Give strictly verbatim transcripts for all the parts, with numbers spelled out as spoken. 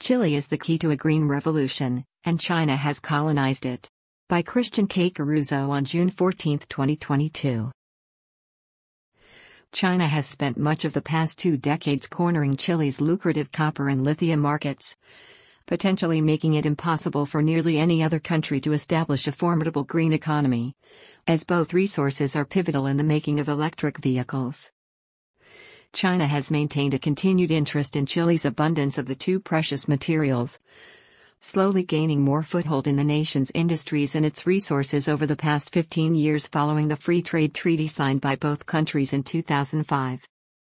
Chile is the key to a green revolution, and China has colonized it. By Christian K. Caruso on June fourteenth, twenty twenty-two. China has spent much of the past two decades cornering Chile's lucrative copper and lithium markets, potentially making it impossible for nearly any other country to establish a formidable green economy, as both resources are pivotal in the making of electric vehicles. China has maintained a continued interest in Chile's abundance of the two precious materials, slowly gaining more foothold in the nation's industries and its resources over the past fifteen years following the free trade treaty signed by both countries in two thousand five.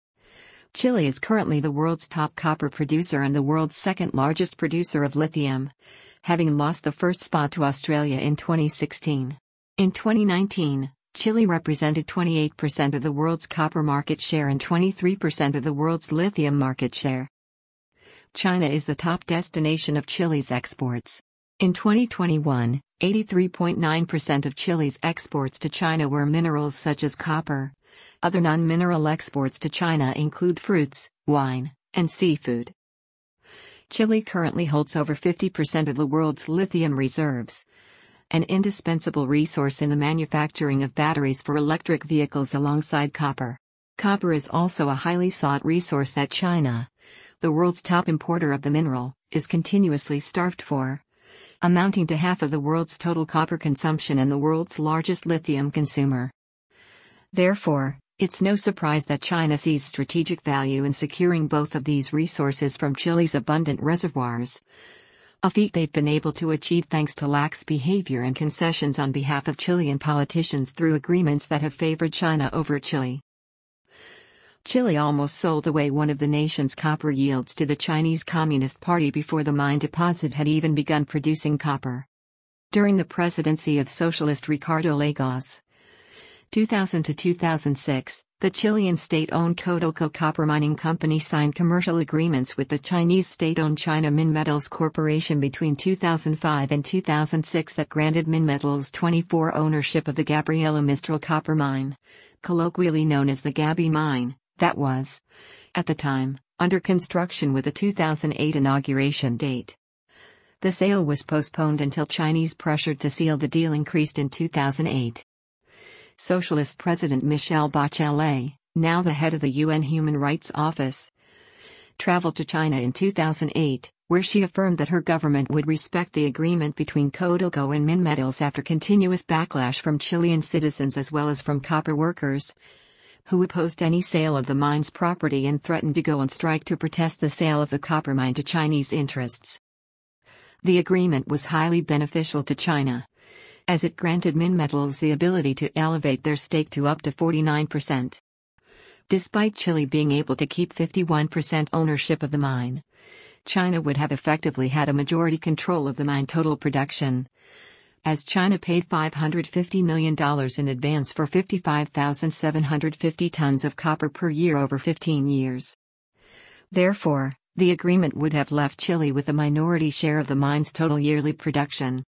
Chile is currently the world's top copper producer and the world's second largest producer of lithium, having lost the first spot to Australia in twenty sixteen. In twenty nineteen, Chile represented twenty-eight percent of the world's copper market share and twenty-three percent of the world's lithium market share. China is the top destination of Chile's exports. In twenty twenty-one, eighty-three point nine percent of Chile's exports to China were minerals such as copper. Other non-mineral exports to China include fruits, wine, and seafood. Chile currently holds over fifty percent of the world's lithium reserves, an indispensable resource in the manufacturing of batteries for electric vehicles alongside copper. Copper is also a highly sought resource that China, the world's top importer of the mineral, is continuously starved for, amounting to half of the world's total copper consumption and the world's largest lithium consumer. Therefore, it's no surprise that China sees strategic value in securing both of these resources from Chile's abundant reservoirs, a feat they've been able to achieve thanks to lax behavior and concessions on behalf of Chilean politicians through agreements that have favored China over Chile. Chile almost sold away one of the nation's copper yields to the Chinese Communist Party before the mine deposit had even begun producing copper. During the presidency of socialist Ricardo Lagos, two thousand to two thousand six, the Chilean state-owned Codelco Copper Mining Company signed commercial agreements with the Chinese state-owned China Minmetals Corporation between two thousand five and two thousand six that granted Minmetals twenty-four ownership of the Gabriela Mistral copper mine, colloquially known as the Gaby Mine, that was, at the time, under construction with a two thousand eight inauguration date. The sale was postponed until Chinese pressure to seal the deal increased in two thousand eight. Socialist President Michelle Bachelet, now the head of the U N Human Rights Office, traveled to China in two thousand eight, where she affirmed that her government would respect the agreement between Codelco and Minmetals after continuous backlash from Chilean citizens as well as from copper workers, who opposed any sale of the mine's property and threatened to go on strike to protest the sale of the copper mine to Chinese interests. The agreement was highly beneficial to China, as it granted Minmetals the ability to elevate their stake to up to forty-nine percent. Despite Chile being able to keep fifty-one percent ownership of the mine, China would have effectively had a majority control of the mine total production, as China paid five hundred fifty million dollars in advance for fifty-five thousand seven hundred fifty tons of copper per year over fifteen years. Therefore, the agreement would have left Chile with a minority share of the mine's total yearly production.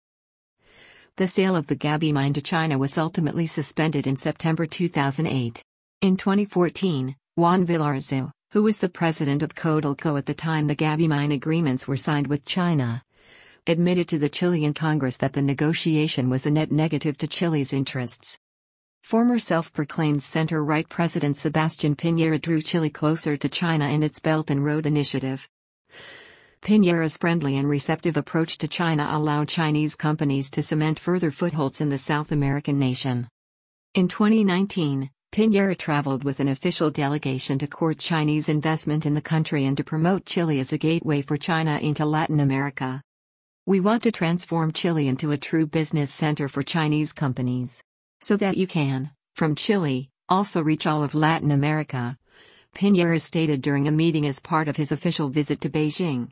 The sale of the Gaby mine to China was ultimately suspended in September two thousand eight. In twenty fourteen, Juan Villarzo, who was the president of Codelco at the time the Gaby mine agreements were signed with China, admitted to the Chilean Congress that the negotiation was a net negative to Chile's interests. Former self-proclaimed center-right President Sebastián Piñera drew Chile closer to China in its Belt and Road Initiative. Piñera's friendly and receptive approach to China allowed Chinese companies to cement further footholds in the South American nation. In twenty nineteen, Piñera traveled with an official delegation to court Chinese investment in the country and to promote Chile as a gateway for China into Latin America. "We want to transform Chile into a true business center for Chinese companies, so that you can, from Chile, also reach all of Latin America," Piñera stated during a meeting as part of his official visit to Beijing.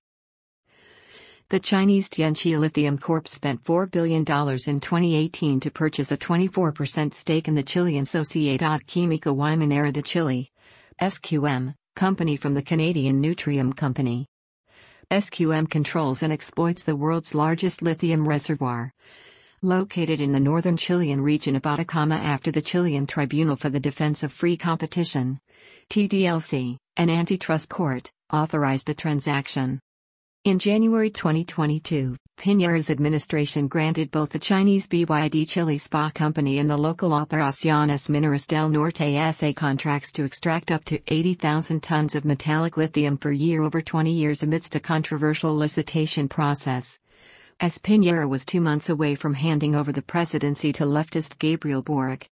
The Chinese Tianqi Lithium Corp spent four billion dollars in twenty eighteen to purchase a twenty-four percent stake in the Chilean Sociedad Química y Minera de Chile, S Q M, company from the Canadian Nutrium Company. S Q M controls and exploits the world's largest lithium reservoir, located in the northern Chilean region of Atacama after the Chilean Tribunal for the Defense of Free Competition, T D L C, an antitrust court, authorized the transaction. In January twenty twenty-two, Piñera's administration granted both the Chinese B Y D Chile S P A company and the local Operaciones Mineras del Norte S A contracts to extract up to eighty thousand tons of metallic lithium per year over twenty years amidst a controversial licitation process. As Piñera was two months away from handing over the presidency to leftist Gabriel Boric.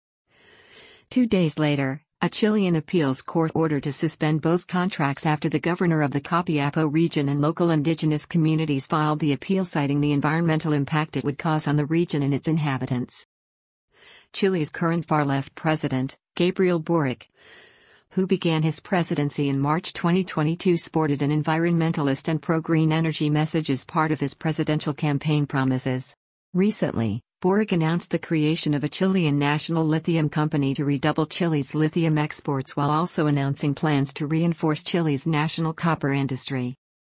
Two days later, a Chilean appeals court ordered to suspend both contracts after the governor of the Copiapó region and local indigenous communities filed the appeal citing the environmental impact it would cause on the region and its inhabitants. Chile's current far-left president, Gabriel Boric, who began his presidency in March twenty twenty-two, sported an environmentalist and pro-green energy message as part of his presidential campaign promises. Recently, Boric announced the creation of a Chilean national lithium company to redouble Chile's lithium exports while also announcing plans to reinforce Chile's national copper industry.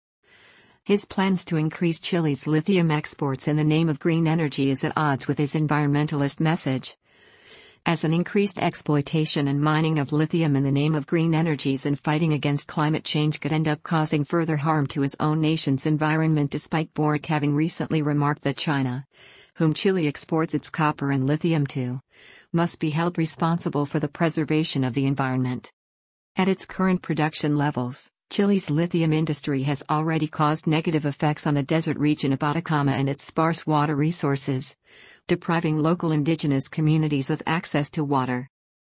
His plans to increase Chile's lithium exports in the name of green energy is at odds with his environmentalist message, as an increased exploitation and mining of lithium in the name of green energies and fighting against climate change could end up causing further harm to his own nation's environment, despite Boric having recently remarked that China, whom Chile exports its copper and lithium to, must be held responsible for the preservation of the environment. At its current production levels, Chile's lithium industry has already caused negative effects on the desert region of Atacama and its sparse water resources, depriving local indigenous communities of access to water.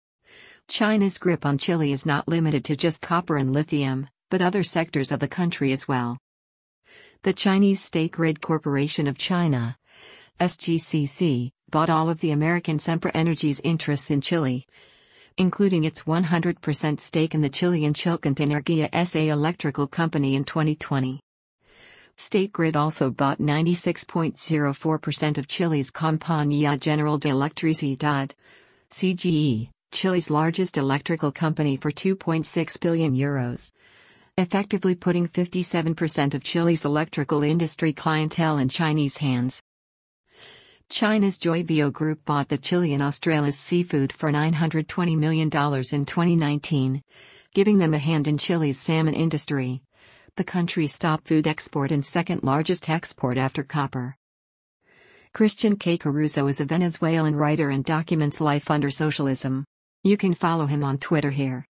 China's grip on Chile is not limited to just copper and lithium, but other sectors of the country as well. The Chinese State Grid Corporation of China, S G C C, bought all of the American Sempra Energy's interests in Chile, including its one hundred percent stake in the Chilean Chilcant Energía S A electrical company in twenty twenty. State Grid also bought ninety-six point zero four percent of Chile's Compañía General de Electricidad, C G E, Chile's largest electrical company, for two point six billion euros, effectively putting fifty-seven percent of Chile's electrical industry clientele in Chinese hands. China's Joybio Group bought the Chilean Australis Seafood for nine hundred twenty million dollars in twenty nineteen, giving them a hand in Chile's salmon industry, the country's top food export and second largest export after copper. Christian K. Caruso is a Venezuelan writer and documents life under socialism. You can follow him on Twitter here.